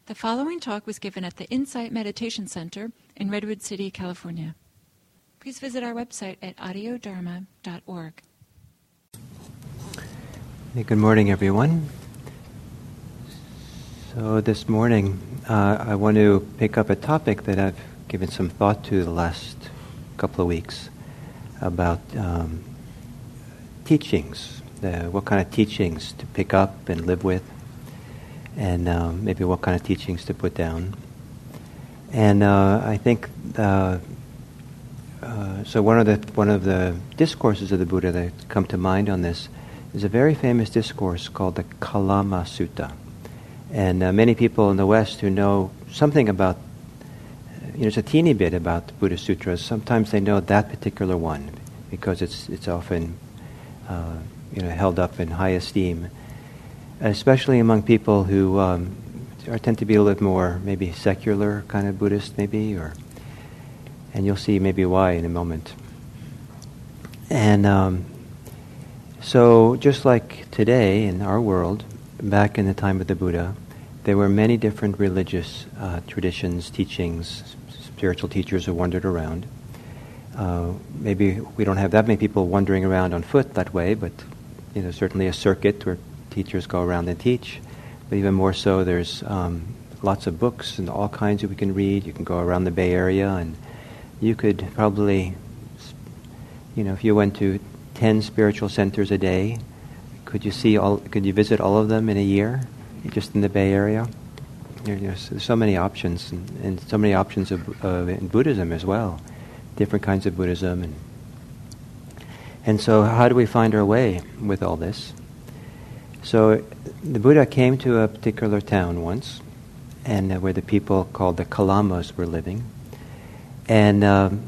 The following talk was given at the Insight Meditation Center in Redwood City, California. Please visit our website at audiodharma.org. Hey, good morning, everyone. So this morning, I want to pick up a topic that I've given some thought to the last couple of weeks about teachings, what kind of teachings to pick up and live with, and maybe what kind of teachings to put down. And I think so. One of the discourses of the Buddha that come to mind on this is a very famous discourse called the Kalama Sutta. And many people in the West who know something about, it's a teeny bit about the Buddhist sutras. Sometimes they know that particular one because it's often held up in high esteem, especially among people who tend to be a little bit more maybe secular kind of Buddhist, and you'll see maybe why in a moment. And so just like today in our world, back in the time of the Buddha, there were many different religious traditions, teachings, spiritual teachers who wandered around. Maybe we don't have that many people wandering around on foot that way, but certainly a circuit where teachers go around and teach. But even more so, there's lots of books and all kinds that we can read. You can go around the Bay Area, and you could probably, if you went to 10 spiritual centers a day, could you visit all of them in a year, just in the Bay Area? There's so many options, and so many options in Buddhism as well, different kinds of Buddhism. And so how do we find our way with all this? So the Buddha came to a particular town once, and where the people called the Kalamas were living. And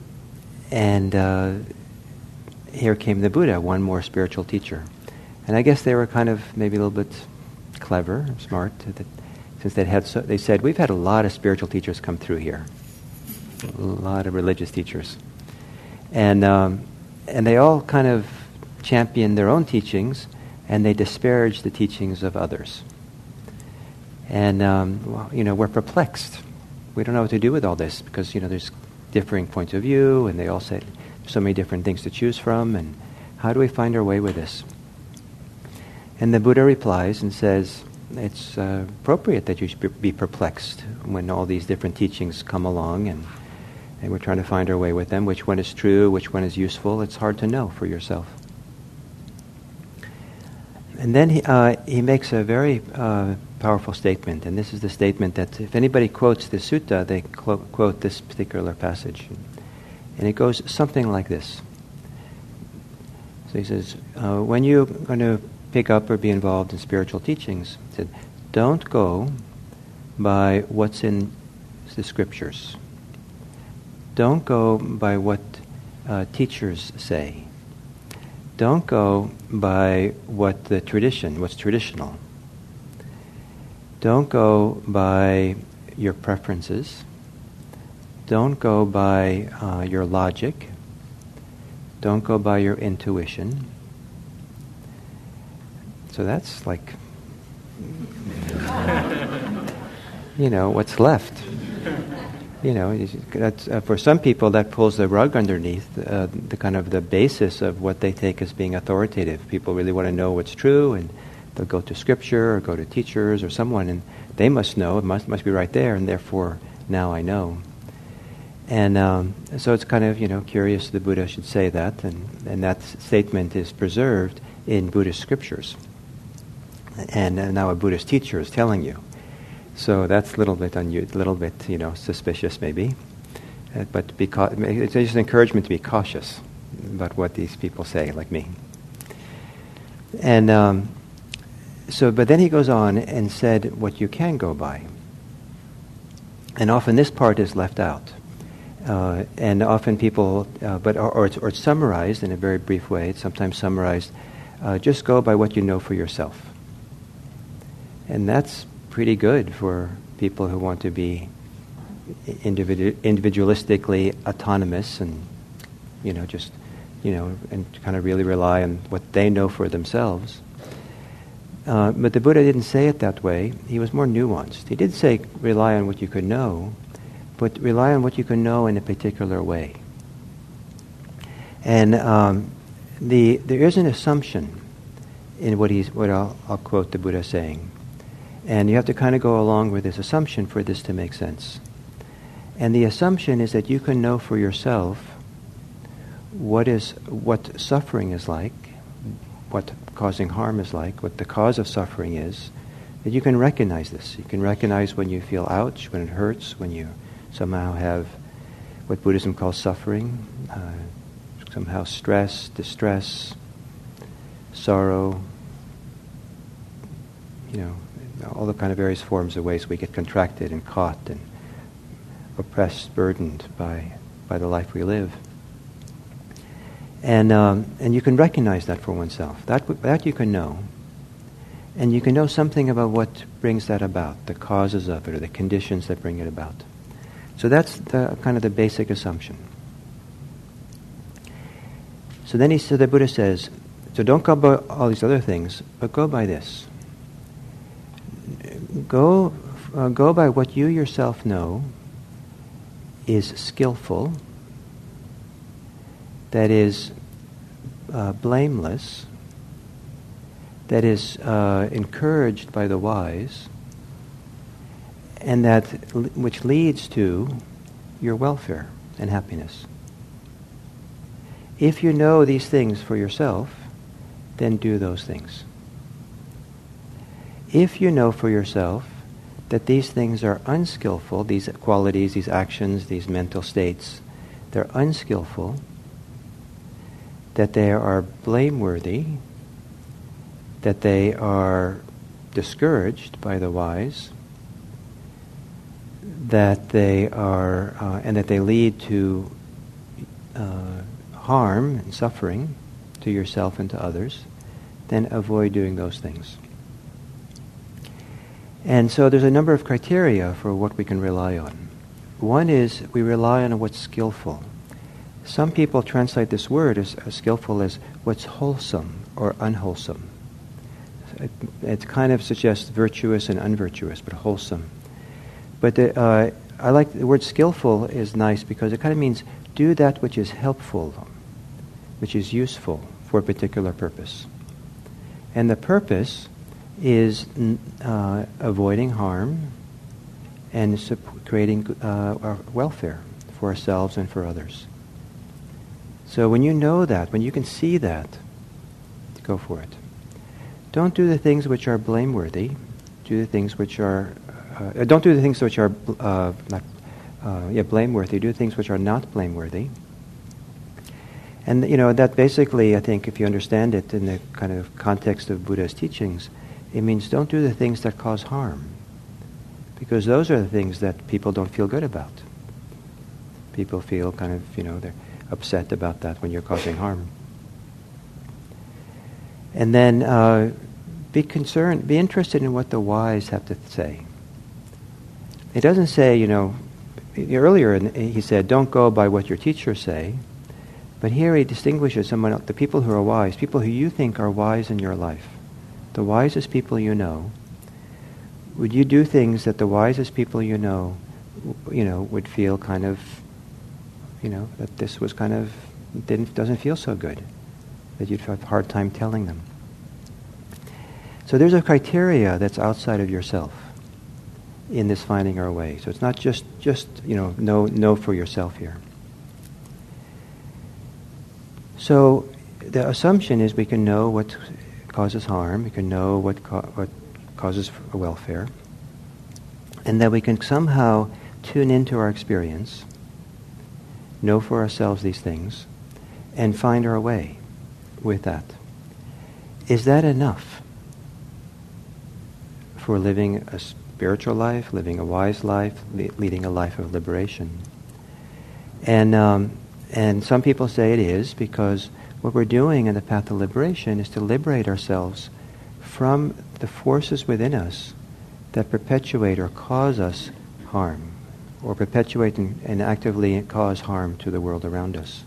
here came the Buddha, one more spiritual teacher. And I guess they were kind of maybe a little bit clever, smart, since they said, we've had a lot of spiritual teachers come through here, a lot of religious teachers. And they all kind of championed their own teachings, and they disparaged the teachings of others. And, we're perplexed. We don't know what to do with all this, because, there's differing points of view, and they all say so many different things to choose from, and how do we find our way with this? And the Buddha replies and says, it's appropriate that you should be perplexed when all these different teachings come along, and we're trying to find our way with them. Which one is true, which one is useful, it's hard to know for yourself. And then he makes a very powerful statement, and this is the statement that if anybody quotes the sutta, they quote this particular passage. And it goes something like this. So he says, when you're going to pick up or be involved in spiritual teachings, he said, don't go by what's in the scriptures. Don't go by what teachers say. Don't go by what's traditional. Don't go by your preferences. Don't go by your logic. Don't go by your intuition. So that's like, what's left. That's, for some people that pulls the rug underneath the kind of the basis of what they take as being authoritative. People really want to know what's true, and they'll go to scripture or go to teachers or someone, and they must know, it must be right there, and therefore now I know. And so it's kind of, curious the Buddha should say that, and that statement is preserved in Buddhist scriptures. And now a Buddhist teacher is telling you. So that's a little bit suspicious maybe. But it's just an encouragement to be cautious about what these people say, like me. And but then he goes on and said what you can go by. And often this part is left out. And often people, or it's summarized in a very brief way. It's sometimes summarized, just go by what you know for yourself. And that's pretty good for people who want to be individualistically autonomous and, and kind of really rely on what they know for themselves. But the Buddha didn't say it that way. He was more nuanced. He did say rely on what you can know, but rely on what you can know in a particular way. And there is an assumption in what I'll quote the Buddha saying. And you have to kind of go along with this assumption for this to make sense. And the assumption is that you can know for yourself what suffering is like, what causing harm is like, what the cause of suffering is, that you can recognize this. You can recognize when you feel ouch, when it hurts, when you somehow have what Buddhism calls suffering, somehow stress, distress, sorrow, all the kind of various forms of ways we get contracted and caught and oppressed, burdened by the life we live. And you can recognize that for oneself. That you can know. And you can know something about what brings that about, the causes of it or the conditions that bring it about. So that's kind of the basic assumption. So then the Buddha says, so don't go by all these other things, but go by this. Go by what you yourself know is skillful, that is blameless, that is encouraged by the wise, and which leads to your welfare and happiness. If you know these things for yourself, then do those things. If you know for yourself that these things are unskillful, these qualities, these actions, these mental states, they're unskillful, that they are blameworthy, that they are discouraged by the wise, that they are, and that they lead to harm and suffering to yourself and to others, then avoid doing those things. And so there's a number of criteria for what we can rely on. One is we rely on what's skillful. Some people translate this word as skillful as what's wholesome or unwholesome. It kind of suggests virtuous and unvirtuous, but wholesome. But I like the word skillful is nice because it kind of means do that which is helpful, which is useful for a particular purpose. And the purpose is avoiding harm and creating welfare for ourselves and for others. So when you know that, when you can see that, go for it. Don't do the things which are blameworthy. Do the things which are don't do the things which are blameworthy. Do things which are not blameworthy. And that basically, I think, if you understand it in the kind of context of Buddha's teachings, it means don't do the things that cause harm, because those are the things that people don't feel good about. People feel kind of, they're upset about that when you're causing harm. And then be interested in what the wise have to say. It doesn't say, earlier he said, don't go by what your teachers say, but here he distinguishes someone else, the people who are wise, people who you think are wise in your life. The wisest people you know, would you do things that the wisest people you know, would feel kind of, that this was kind of, doesn't feel so good, that you'd have a hard time telling them. So there's a criteria that's outside of yourself in this finding our way. So it's not just know for yourself here. So the assumption is we can know what causes harm, we can know what causes welfare, and that we can somehow tune into our experience, know for ourselves these things, and find our way with that. Is that enough for living a spiritual life, living a wise life, leading a life of liberation? And some people say it is, because what we're doing in the path of liberation is to liberate ourselves from the forces within us that perpetuate or cause us harm, or perpetuate and actively cause harm to the world around us.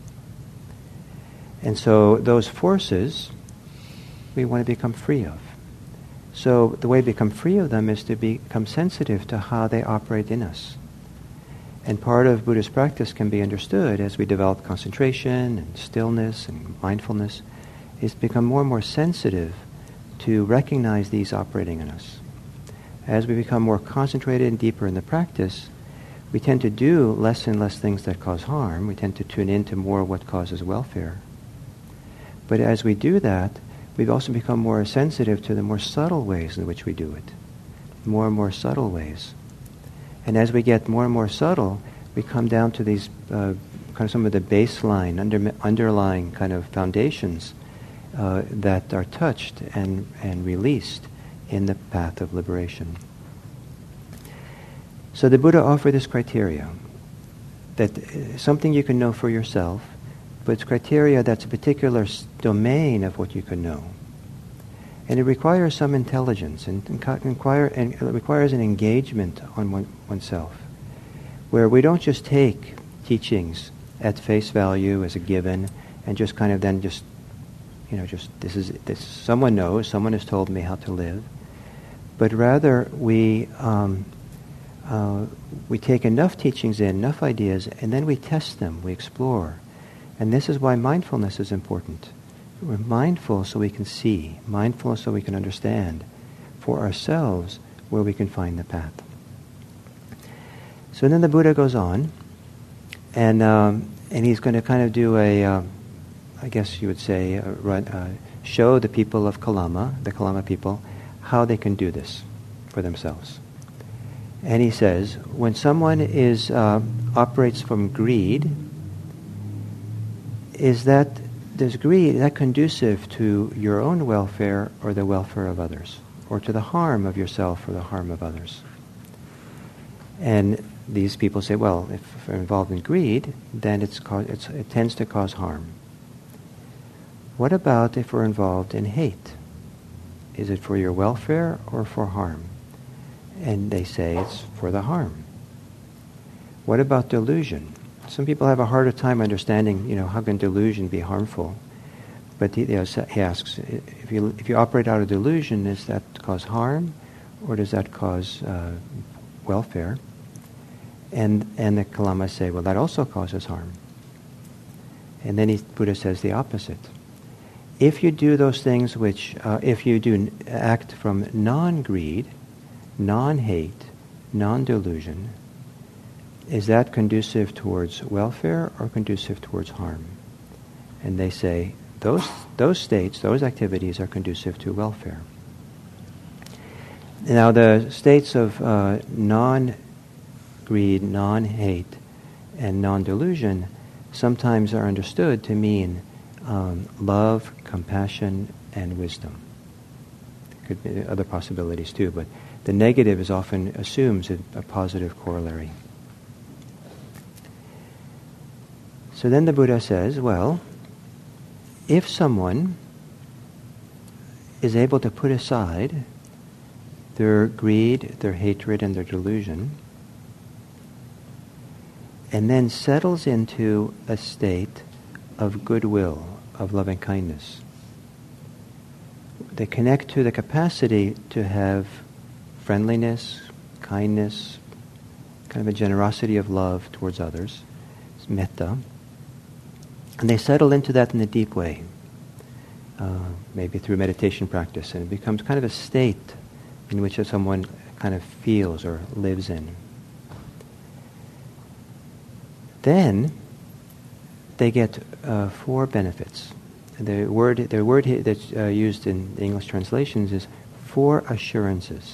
And so those forces we want to become free of. So the way to become free of them is to become sensitive to how they operate in us. And part of Buddhist practice can be understood as we develop concentration and stillness and mindfulness, is to become more and more sensitive to recognize these operating in us. As we become more concentrated and deeper in the practice, we tend to do less and less things that cause harm. We tend to tune into more what causes welfare. But as we do that, we've also become more sensitive to the more subtle ways in which we do it. More and more subtle ways. And as we get more and more subtle, we come down to these kind of some of the baseline, underlying kind of foundations that are touched and released in the path of liberation. So the Buddha offered this criteria, that something you can know for yourself, but it's criteria that's a particular domain of what you can know. And it requires some intelligence, and it requires an engagement on oneself, where we don't just take teachings at face value as a given, and just kind of then just this someone knows, someone has told me how to live, but rather we take enough teachings in, enough ideas, and then we test them, we explore. And this is why mindfulness is important. We're mindful so we can see, mindful so we can understand for ourselves where we can find the path. So then the Buddha goes on, and he's going to kind of do I guess you would say, show the people of Kalama, the Kalama people, how they can do this for themselves. And he says, when someone operates from greed, does greed, is that conducive to your own welfare or the welfare of others? Or to the harm of yourself or the harm of others? And these people say, well, if we're involved in greed, then it tends to cause harm. What about if we're involved in hate? Is it for your welfare or for harm? And they say it's for the harm. What about delusion? Some people have a harder time understanding, how can delusion be harmful? But he asks, if you operate out of delusion, does that cause harm, or does that cause welfare? And the Kalamas say, well, that also causes harm. And then Buddha says the opposite. If you do those things if you do act from non-greed, non-hate, non-delusion, is that conducive towards welfare or conducive towards harm? And they say, those states, those activities are conducive to welfare. Now the states of non-greed, non-hate, and non-delusion sometimes are understood to mean love, compassion, and wisdom. There could be other possibilities too, but the negative is often assumes a positive corollary. So then the Buddha says, well, if someone is able to put aside their greed, their hatred, and their delusion, and then settles into a state of goodwill, of loving kindness, they connect to the capacity to have friendliness, kindness, kind of a generosity of love towards others, it's metta. And they settle into that in a deep way, maybe through meditation practice, and it becomes kind of a state in which someone kind of feels or lives in. Then they get 4 benefits. The word that's used in the English translations is 4 assurances.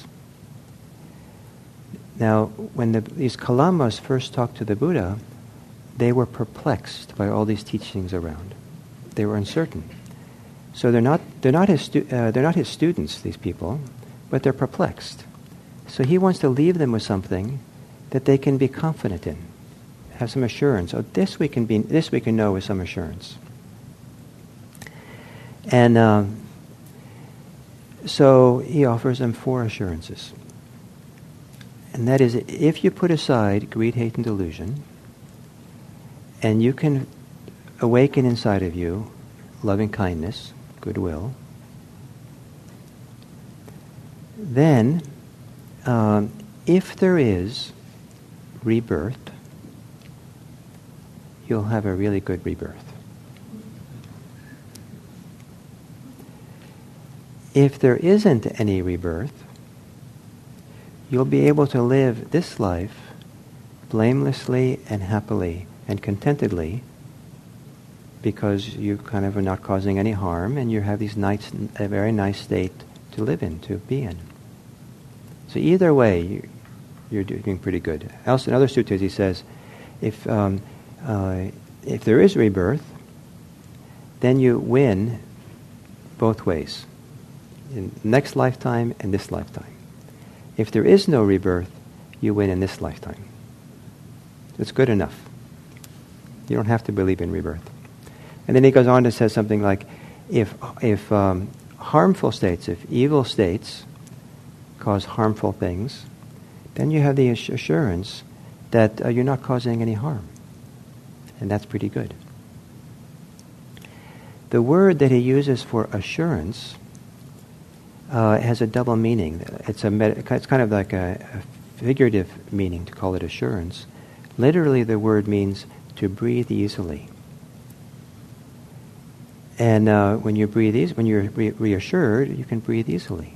Now, when these Kalamas first talked to the Buddha, they were perplexed by all these teachings around. They were uncertain. So they're not his students, these people, but they're perplexed. So he wants to leave them with something that they can be confident in, have some assurance. Oh, this we can know with some assurance. And so he offers them 4 assurances. And that is, if you put aside greed, hate, and delusion, and you can awaken inside of you loving kindness, goodwill, then if there is rebirth, you'll have a really good rebirth. If there isn't any rebirth, you'll be able to live this life blamelessly and happily and contentedly, because you kind of are not causing any harm, and you have a very nice state to live in, to be in. So either way, you're doing pretty good. Else, in other suttas, he says, if there is rebirth, then you win both ways, in next lifetime and this lifetime. If there is no rebirth, you win in this lifetime. It's good enough. You don't have to believe in rebirth. And then he goes on to say something like, if harmful states, if evil states cause harmful things, then you have the assurance that you're not causing any harm. And that's pretty good. The word that he uses for assurance has a double meaning. It's kind of like a figurative meaning to call it assurance. Literally, the word means to breathe easily. And when you breathe when you're reassured, you can breathe easily.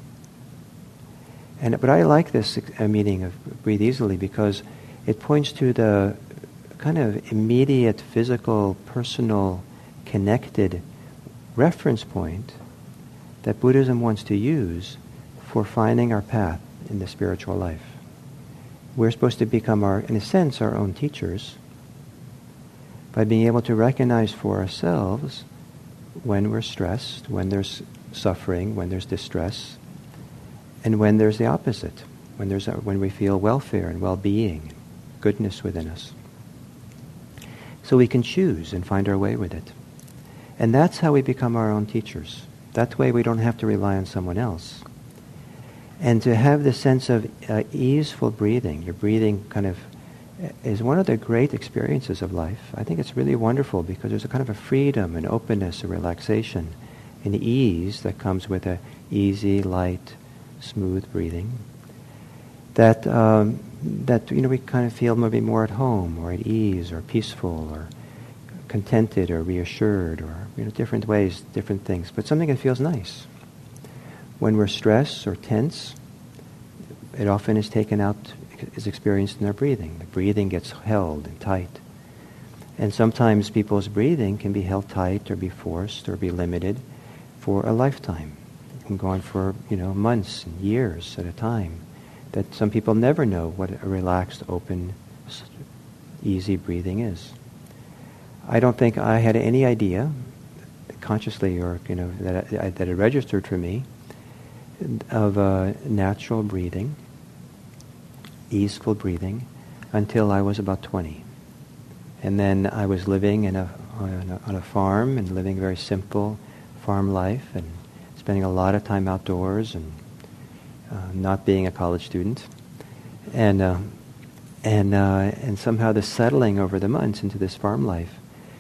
But I like this meaning of breathe easily because it points to the kind of immediate, physical, personal, connected reference point that Buddhism wants to use for finding our path in the spiritual life. We're supposed to become, in a sense, our own teachers by being able to recognize for ourselves when we're stressed, when there's suffering, when there's distress, and when there's the opposite, when we feel welfare and well-being, goodness within us. So we can choose and find our way with it. And that's how we become our own teachers. That way we don't have to rely on someone else. And to have this sense of easeful breathing, your breathing kind of is one of the great experiences of life. I think it's really wonderful because there's a kind of a freedom, an openness, a relaxation, an ease that comes with a easy, light, smooth breathing. That we kind of feel maybe more at home, or at ease, or peaceful, or contented, or reassured, or different ways, different things. But something that feels nice. When we're stressed or tense, it often is taken out, is experienced in our breathing. The breathing gets held and tight. And sometimes people's breathing can be held tight or be forced or be limited for a lifetime. It can go on for, months and years at a time. That some people never know what a relaxed, open, easy breathing is. I don't think I had any idea, consciously or, that it registered for me, of natural breathing, easeful breathing, until I was about 20. And then I was living on a farm and living a very simple farm life and spending a lot of time outdoors and not being a college student. And somehow the settling over the months into this farm life,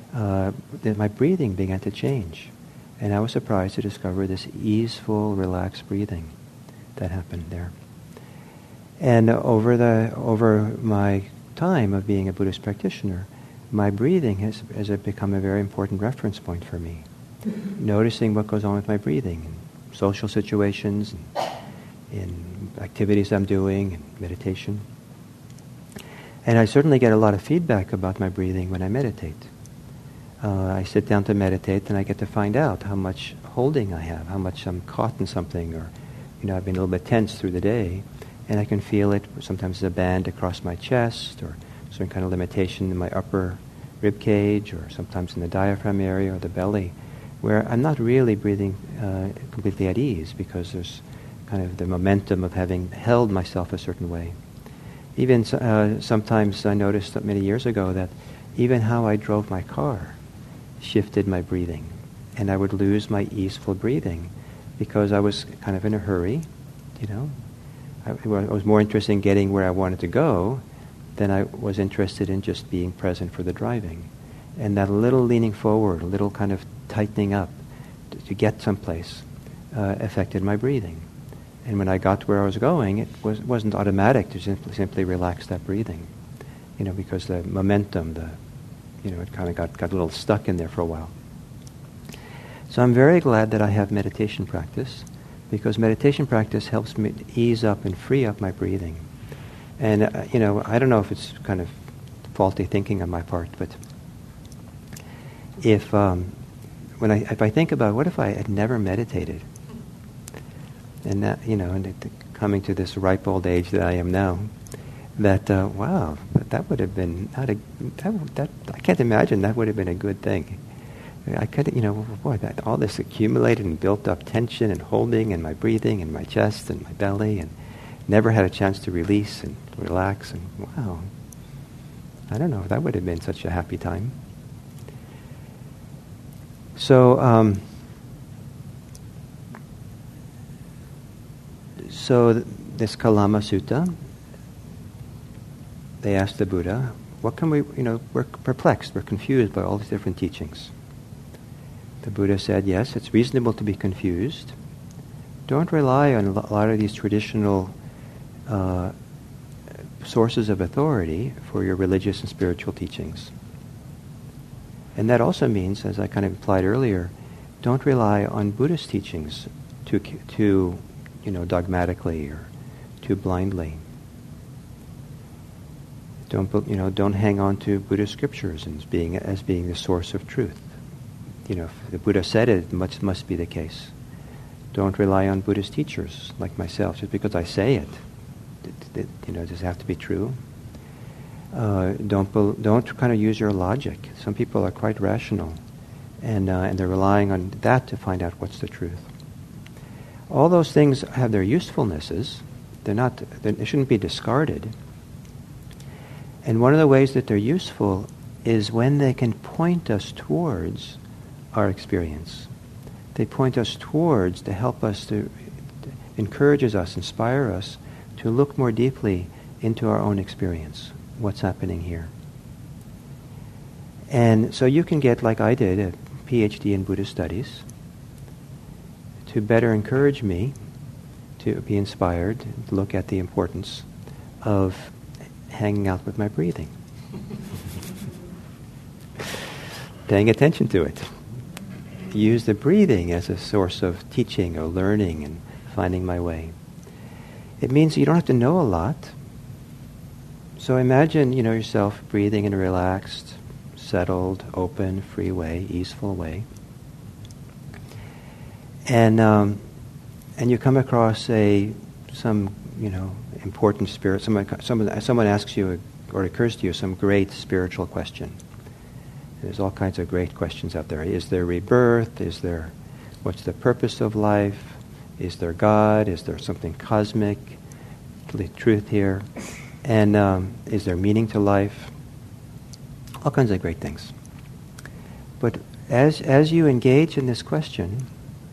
my breathing began to change. And I was surprised to discover this easeful, relaxed breathing that happened there. And over my time of being a Buddhist practitioner, my breathing has become a very important reference point for me. Noticing what goes on with my breathing in social situations, in activities I'm doing, in meditation. And I certainly get a lot of feedback about my breathing when I meditate. I sit down to meditate and I get to find out how much holding I have, how much I'm caught in something, or I've been a little bit tense through the day, and I can feel it sometimes as a band across my chest, or some kind of limitation in my upper rib cage, or sometimes in the diaphragm area or the belly, where I'm not really breathing completely at ease because there's kind of the momentum of having held myself a certain way. Even sometimes I noticed that many years ago that even how I drove my car shifted my breathing, and I would lose my easeful breathing because I was kind of in a hurry, I was more interested in getting where I wanted to go than I was interested in just being present for the driving. And that little leaning forward, a little kind of tightening up to get someplace affected my breathing. And when I got to where I was going, it wasn't automatic to simply relax that breathing, because the momentum, it kind of got a little stuck in there for a while. So I'm very glad that I have meditation practice, because meditation practice helps me ease up and free up my breathing. And, I don't know if it's kind of faulty thinking on my part, but if I think about what if I had never meditated, and that, coming to this ripe old age that I am now, that, wow, that would have been I can't imagine that would have been a good thing. I could, all this accumulated and built up tension and holding and my breathing and my chest and my belly, and never had a chance to release and relax, and wow, I don't know, that would have been such a happy time. So, this Kalama Sutta, they asked the Buddha, what can we, we're perplexed, we're confused by all these different teachings. The Buddha said, yes, it's reasonable to be confused. Don't rely on a lot of these traditional sources of authority for your religious and spiritual teachings. And that also means, as I kind of implied earlier, don't rely on Buddhist teachings too dogmatically or too blindly. Don't hang on to Buddhist scriptures as being the source of truth. If the Buddha said it must be the case. Don't rely on Buddhist teachers like myself just because I say it. Does it have to be true? Don't kind of use your logic. Some people are quite rational, and they're relying on that to find out what's the truth. All those things have their usefulnesses. They shouldn't be discarded. And one of the ways that they're useful is when they can point us towards our experience. They point us towards, to help us, to encourages us, inspire us to look more deeply into our own experience, what's happening here. And so you can get, like I did, a PhD in Buddhist studies to better encourage me to be inspired, to look at the importance of hanging out with my breathing. Paying attention to it. Use the breathing as a source of teaching or learning and finding my way. It means you don't have to know a lot. So imagine, yourself breathing in a relaxed, settled, open, free way, easeful way. And you come across some important spirit. Someone asks you, or it occurs to you, some great spiritual question. There's all kinds of great questions out there. Is there rebirth? What's the purpose of life? Is there God? Is there something cosmic, truth here? And is there meaning to life? All kinds of great things. But as you engage in this question,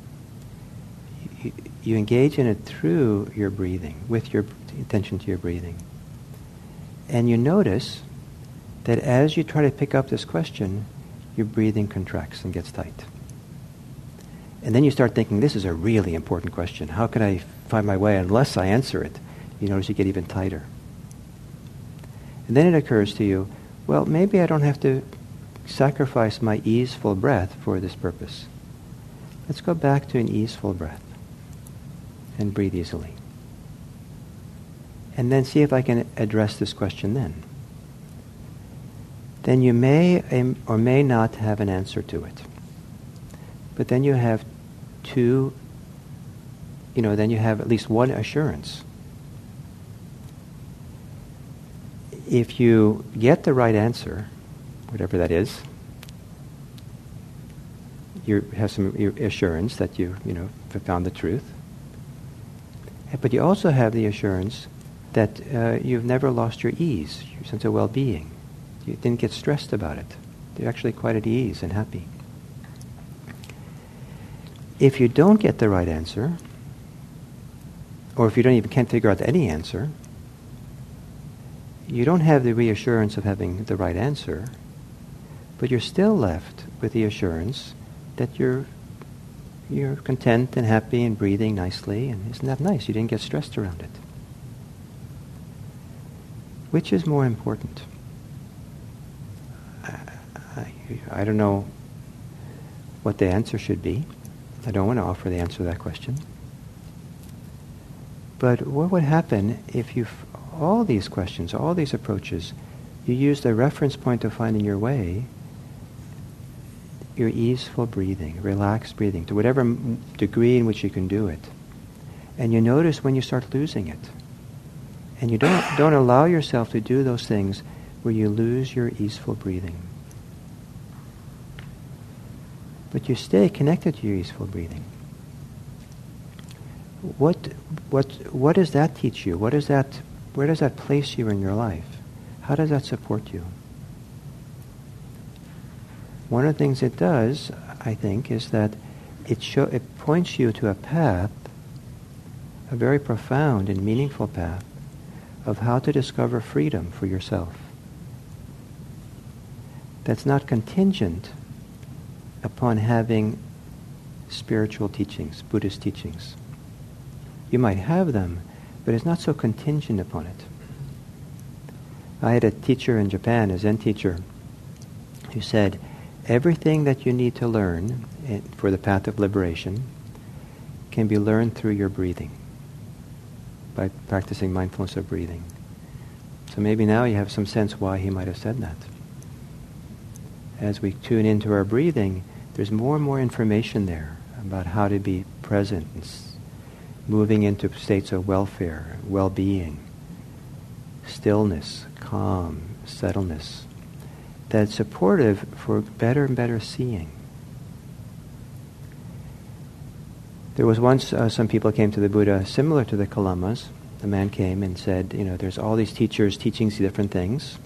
you engage in it through your breathing, with your attention to your breathing. And you notice that as you try to pick up this question, your breathing contracts and gets tight. And then you start thinking, this is a really important question. How can I find my way unless I answer it? You notice you get even tighter. And then it occurs to you, well, maybe I don't have to sacrifice my easeful breath for this purpose. Let's go back to an easeful breath and breathe easily. And then see if I can address this question then. Then you may or may not have an answer to it. But then you have then you have at least one assurance. If you get the right answer, whatever that is, you have some assurance that you have found the truth. But you also have the assurance that you've never lost your ease, your sense of well-being. You didn't get stressed about it. You're actually quite at ease and happy. If you don't get the right answer, or if you can't figure out any answer, you don't have the reassurance of having the right answer, but you're still left with the assurance that you're you're content and happy and breathing nicely, and isn't that nice? You didn't get stressed around it. Which is more important? I don't know what the answer should be. I don't want to offer the answer to that question. But what would happen if all these questions, all these approaches, you use the reference point of finding your way, your easeful breathing, relaxed breathing, to whatever degree in which you can do it. And you notice when you start losing it. And you don't allow yourself to do those things where you lose your easeful breathing. But you stay connected to your easeful breathing. What does that teach you? Where does that place you in your life? How does that support you? One of the things it does, I think, is that it points you to a path, a very profound and meaningful path, of how to discover freedom for yourself. That's not contingent upon having spiritual teachings, Buddhist teachings. You might have them, but it's not so contingent upon it. I had a teacher in Japan, a Zen teacher, who said, everything that you need to learn for the path of liberation can be learned through your breathing, by practicing mindfulness of breathing. So maybe now you have some sense why he might have said that. As we tune into our breathing, there's more and more information there about how to be present and moving into states of welfare, well-being, stillness, calm, settledness, that's supportive for better and better seeing. There was once some people came to the Buddha similar to the Kalamas. The man came and said, there's all these teachers teaching different things.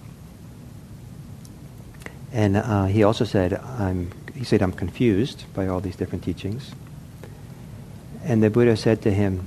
And he also said, I'm confused by all these different teachings. And the Buddha said to him,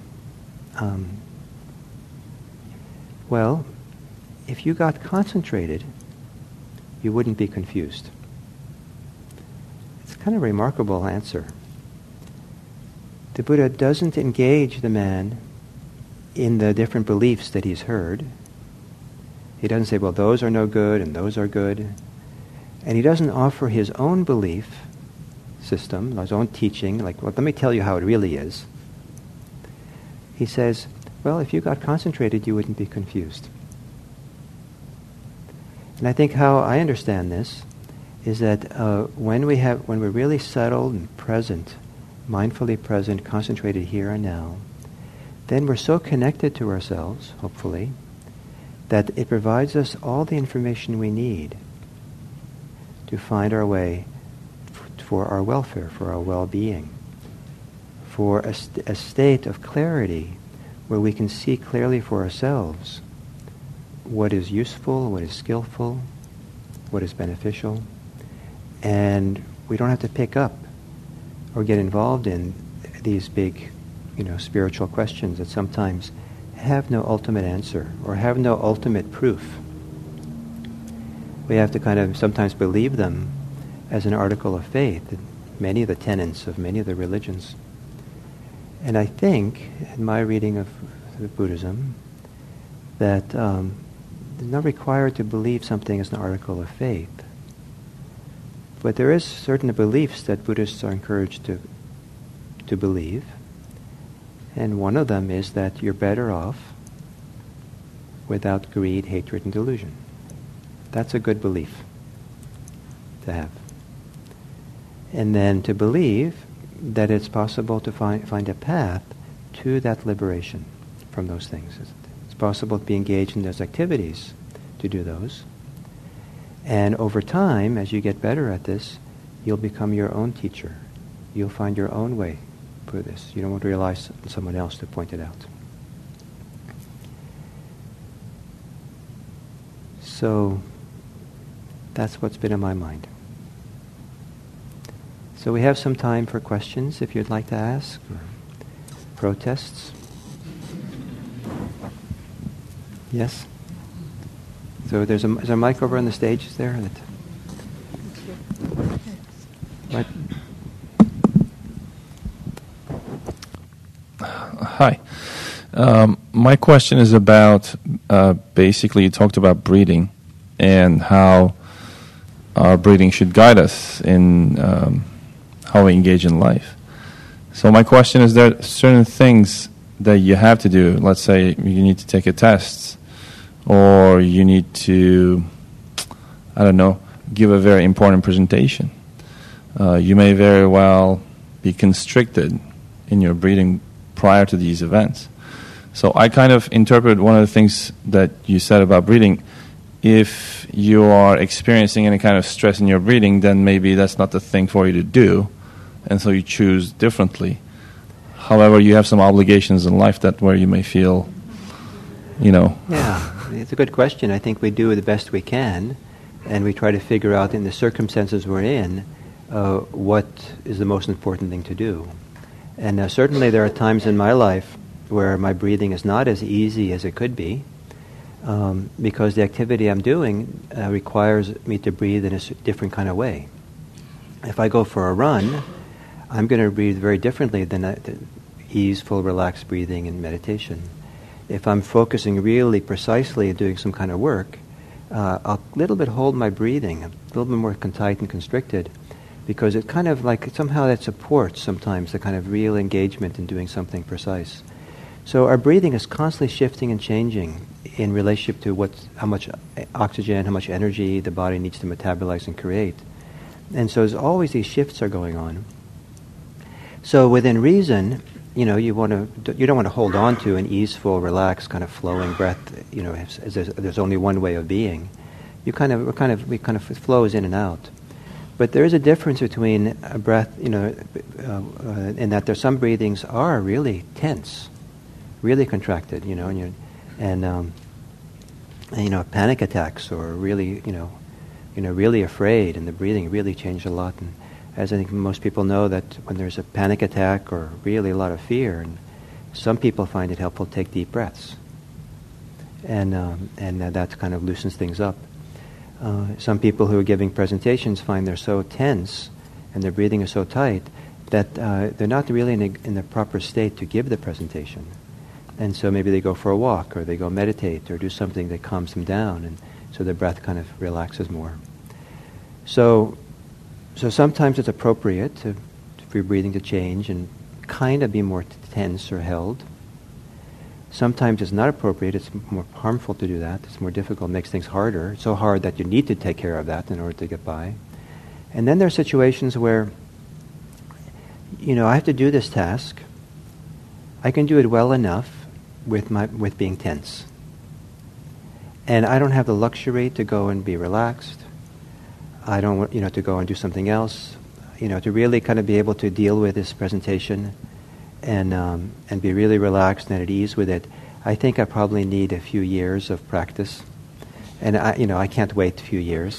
well, if you got concentrated, you wouldn't be confused. It's kind of a remarkable answer. The Buddha doesn't engage the man in the different beliefs that he's heard. He doesn't say, well, those are no good and those are good. And he doesn't offer his own belief system, his own teaching, like, well, let me tell you how it really is. He says, well, if you got concentrated, you wouldn't be confused. And I think how I understand this is that when we're really settled and present, mindfully present, concentrated here and now, then we're so connected to ourselves, hopefully, that it provides us all the information we need to find our way for our welfare, for our well-being, for a state of clarity where we can see clearly for ourselves what is useful, what is skillful, what is beneficial, and we don't have to pick up or get involved in these big, spiritual questions that sometimes have no ultimate answer or have no ultimate proof. We have to kind of sometimes believe them as an article of faith in many of the tenets of many of the religions. And I think, in my reading of Buddhism, that it's not required to believe something as an article of faith. But there is certain beliefs that Buddhists are encouraged to believe. And one of them is that you're better off without greed, hatred, and delusion. That's a good belief to have. And then to believe that it's possible to find a path to that liberation from those things. It's possible to be engaged in those activities to do those. And over time, as you get better at this, you'll become your own teacher. You'll find your own way for this. You don't want to rely on someone else to point it out. So that's what's been in my mind. So we have some time for questions if you'd like to ask, or protests. Yes? So is there a mic over on the stage? Is there? What? My question is about, basically, you talked about breathing and how our breathing should guide us in how we engage in life. So my question is, there certain things that you have to do? Let's say you need to take a test, or you need to, I don't know, give a very important presentation. You may very well be constricted in your breathing prior to these events. So I kind of interpret one of the things that you said about breathing. If you are experiencing any kind of stress in your breathing, then maybe that's not the thing for you to do, and so you choose differently. However, you have some obligations in life that where you may feel, Yeah, it's a good question. I think we do the best we can, and we try to figure out in the circumstances we're in what is the most important thing to do. And certainly there are times in my life where my breathing is not as easy as it could be, because the activity I'm doing requires me to breathe in a different kind of way. If I go for a run, I'm going to breathe very differently than easeful, relaxed breathing in meditation. If I'm focusing really precisely and doing some kind of work, I'll a little bit hold my breathing, a little bit more tight and constricted, because it kind of like somehow that supports sometimes the kind of real engagement in doing something precise. So our breathing is constantly shifting and changing in relationship to how much oxygen, how much energy the body needs to metabolize and create. And so there's always these shifts are going on. So within reason, you don't want to hold on to an easeful, relaxed, kind of flowing breath. As there's only one way of being. It flows in and out. But there is a difference between a breath, in that there's some breathings are really tense, really contracted, panic attacks, or really, really afraid, and the breathing really changed a lot. And as I think most people know, that when there's a panic attack or really a lot of fear, and some people find it helpful to take deep breaths, and that kind of loosens things up. Some people who are giving presentations find they're so tense and their breathing is so tight that they're not really in the proper state to give the presentation. And so maybe they go for a walk, or they go meditate, or do something that calms them down, and so their breath kind of relaxes more. So sometimes it's appropriate for your breathing to change and kind of be more tense or held. Sometimes it's not appropriate, it's more harmful to do that, it's more difficult, makes things harder. It's so hard that you need to take care of that in order to get by. And then there are situations where, I have to do this task. I can do it well enough with being tense. And I don't have the luxury to go and be relaxed. I don't want, to go and do something else, to really kind of be able to deal with this presentation and be really relaxed and at ease with it. I think I probably need a few years of practice, and I can't wait a few years,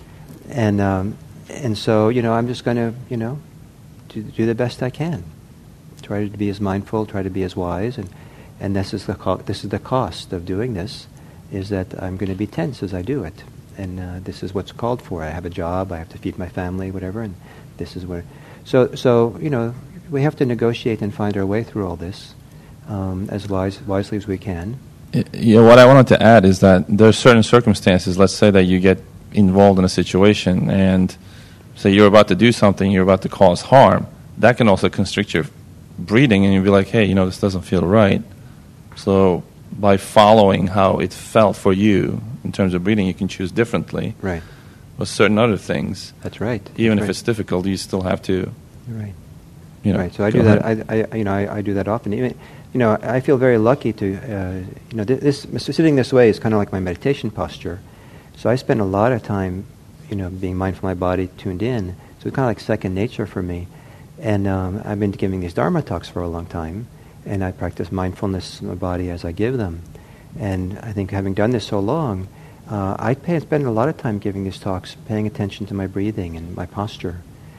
and so I'm just going to do the best I can, try to be as mindful, try to be as wise, and this is the cost of doing this, is that I'm going to be tense as I do it, and this is what's called for. I have a job, I have to feed my family, whatever, and this is where. So we have to negotiate and find our way through all this as wisely as we can. What I wanted to add is that there are certain circumstances. Let's say that you get involved in a situation, and say you're about to do something, you're about to cause harm. That can also constrict your breathing, and you'll be like, hey, this doesn't feel right. So by following how it felt for you in terms of breathing, you can choose differently. Right. With certain other things. That's right. Even if it's difficult, you still have to. You're right. Right. So I do that. I do that often. Even, I feel very lucky to. This sitting this way is kind of like my meditation posture. So I spend a lot of time, being mindful of my body, tuned in. So it's kind of like second nature for me. And I've been giving these Dharma talks for a long time, and I practice mindfulness in my body as I give them. And I think having done this so long, I spend a lot of time giving these talks, paying attention to my breathing and my posture.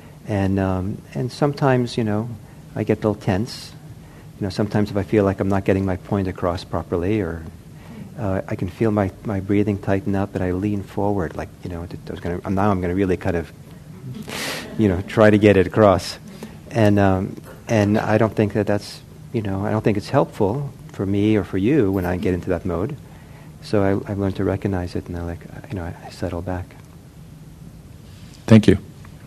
And sometimes, I get a little tense. Sometimes if I feel like I'm not getting my point across properly, or I can feel my breathing tighten up, and I lean forward, like, now I'm going to really kind of, try to get it across. And I don't think that's, I don't think it's helpful for me or for you when I get into that mode. So I've learned to recognize it, and I settle back. Thank you.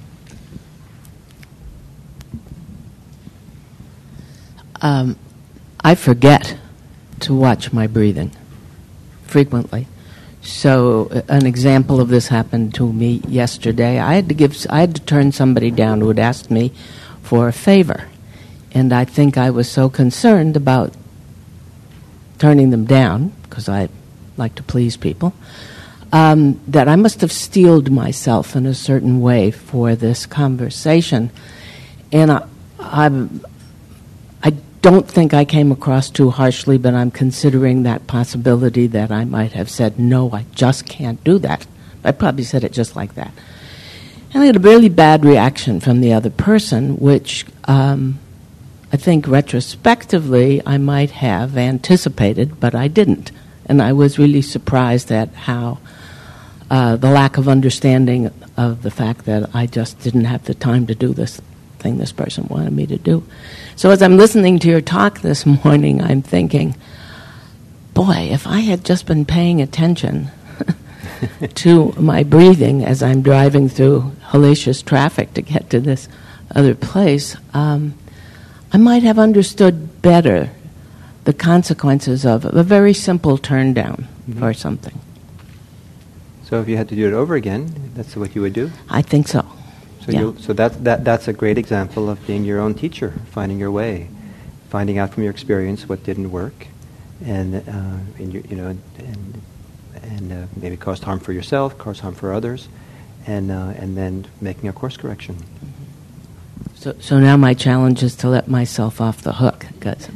I forget to watch my breathing frequently. So an example of this happened to me yesterday. I had to turn somebody down who had asked me for a favor, and I think I was so concerned about turning them down, because I like to please people, that I must have steeled myself in a certain way for this conversation. And I don't think I came across too harshly, but I'm considering that possibility that I might have said, no, I just can't do that. I probably said it just like that. And I had a really bad reaction from the other person, which I think retrospectively I might have anticipated, but I didn't. And I was really surprised at how the lack of understanding of the fact that I just didn't have the time to do this thing this person wanted me to do. So as I'm listening to your talk this morning, I'm thinking, boy, if I had just been paying attention to my breathing as I'm driving through hellacious traffic to get to this other place, I might have understood better the consequences of a very simple turn down or something. So if you had to do it over again, that's what you would do? I think so. So, yeah. so that's a great example of being your own teacher, finding your way, finding out from your experience what didn't work, and maybe caused harm for yourself, caused harm for others, and then making a course correction. So now my challenge is to let myself off the hook. Good.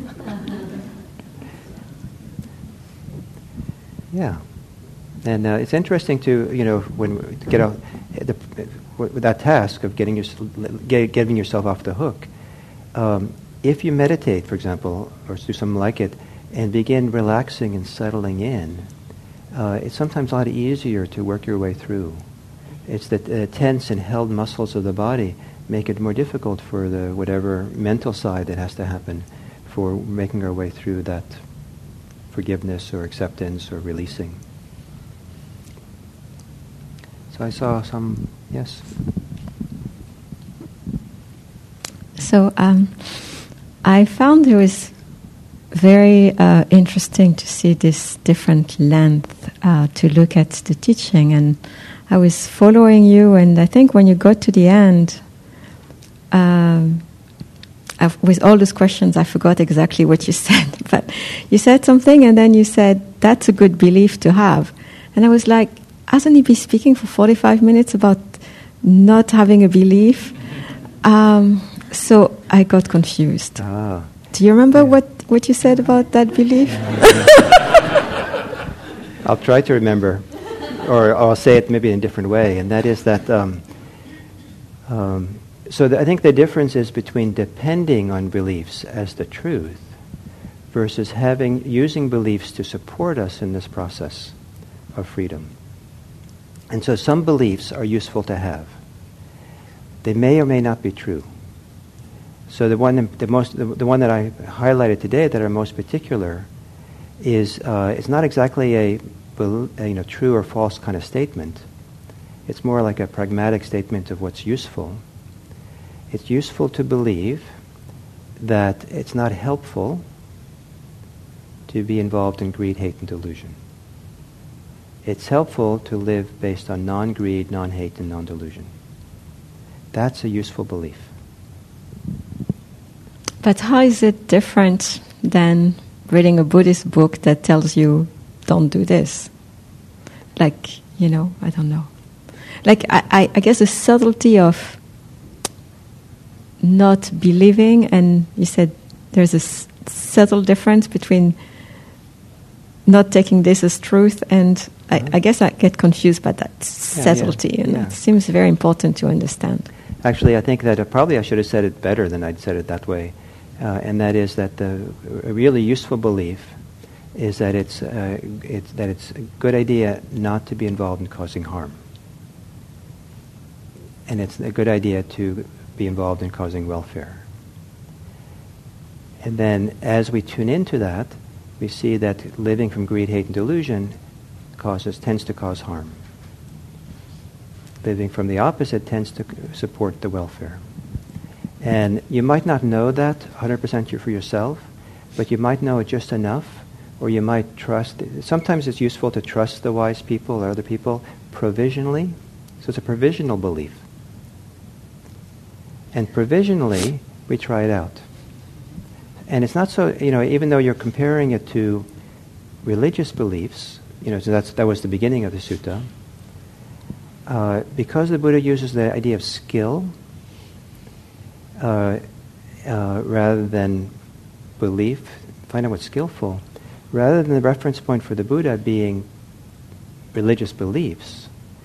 Yeah, and it's interesting to when we get out with that task of getting yourself off the hook. If you meditate, for example, or do something like it, and begin relaxing and settling in, it's sometimes a lot easier to work your way through. It's the tense and held muscles of the body make it more difficult for the whatever mental side that has to happen for making our way through that forgiveness or acceptance or releasing. So I saw some, yes? So I found it was very interesting to see this different length to look at the teaching, and I was following you, and I think when you got to the end, with all those questions, I forgot exactly what you said, but you said something, and then you said, that's a good belief to have. And I was like, hasn't he been speaking for 45 minutes about not having a belief? So I got confused. Do you remember what you said about that belief? I'll try to remember, or I'll say it maybe in a different way, and that is that I think the difference is between depending on beliefs as the truth versus using beliefs to support us in this process of freedom. And so some beliefs are useful to have. They may or may not be true. So the one that I highlighted today that are most particular is it's not exactly a true or false kind of statement. It's more like a pragmatic statement of what's useful. It's useful to believe that it's not helpful to be involved in greed, hate, and delusion. It's helpful to live based on non-greed, non-hate, and non-delusion. That's a useful belief. But how is it different than reading a Buddhist book that tells you, don't do this? Like, I don't know. Like, I guess the subtlety of not believing, and you said there's a subtle difference between not taking this as truth, and I guess I get confused by that subtlety, and it seems very important to understand. Actually, I think that probably I should have said it better than I'd said it that way, and that is that a really useful belief is that it's a good idea not to be involved in causing harm, and it's a good idea to be involved in causing welfare. And then as we tune into that, we see that living from greed, hate, and delusion tends to cause harm. Living from the opposite tends to support the welfare. And you might not know that 100% for yourself, but you might know it just enough, or you might trust. Sometimes it's useful to trust the wise people or other people provisionally. So it's a provisional belief. And provisionally, we try it out. And it's not so, even though you're comparing it to religious beliefs, so that was the beginning of the sutta, because the Buddha uses the idea of skill rather than belief, find out what's skillful, rather than the reference point for the Buddha being religious beliefs,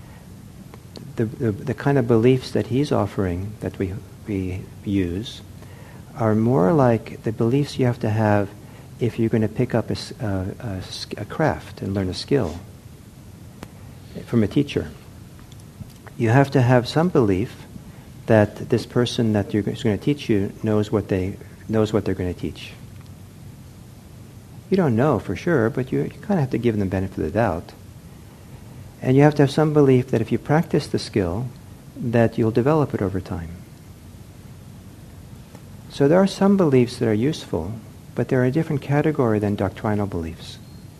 the kind of beliefs that he's offering that we use are more like the beliefs you have to have if you're going to pick up a craft and learn a skill from a teacher. You have to have some belief that this person that is going to teach you knows what they're going to teach. You don't know for sure, but you kind of have to give them the benefit of the doubt. And you have to have some belief that if you practice the skill, that you'll develop it over time. So there are some beliefs that are useful, but they're a different category than doctrinal beliefs.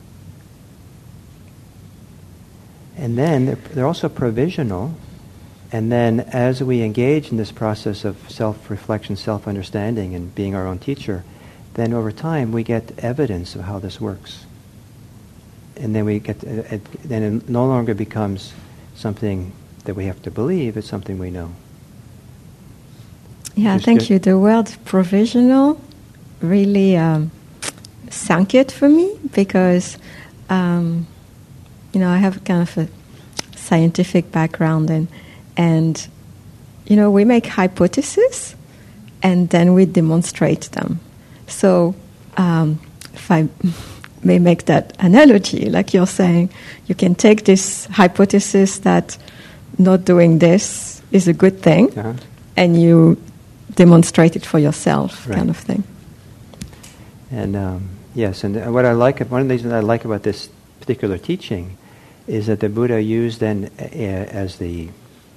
And then they're also provisional, and then as we engage in this process of self-reflection, self-understanding, and being our own teacher, then over time we get evidence of how this works. And then then it no longer becomes something that we have to believe, it's something we know. Yeah, thank you. The word provisional really sank it for me because, I have kind of a scientific background and we make hypotheses and then we demonstrate them. So if I may make that analogy, like you're saying, you can take this hypothesis that not doing this is a good thing, and you demonstrate it for yourself, right. Kind of thing. And yes, and one of the reasons I like about this particular teaching is that the Buddha used then as the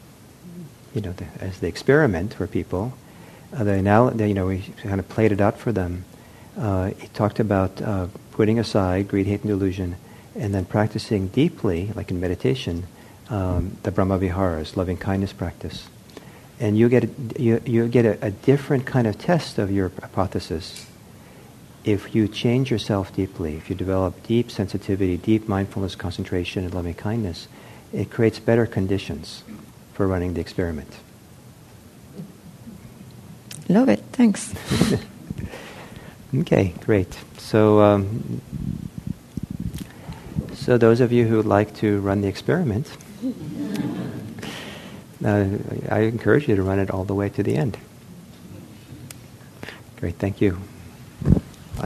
experiment for people. We kind of played it out for them. He talked about putting aside greed, hate, and delusion, and then practicing deeply, like in meditation, the Brahmaviharas, loving kindness practice. And you get a different kind of test of your hypothesis if you change yourself deeply, if you develop deep sensitivity, deep mindfulness, concentration, and loving kindness. It creates better conditions for running the experiment. Love it. Thanks. Okay, great. So those of you who would like to run the experiment, I encourage you to run it all the way to the end. Great, thank you.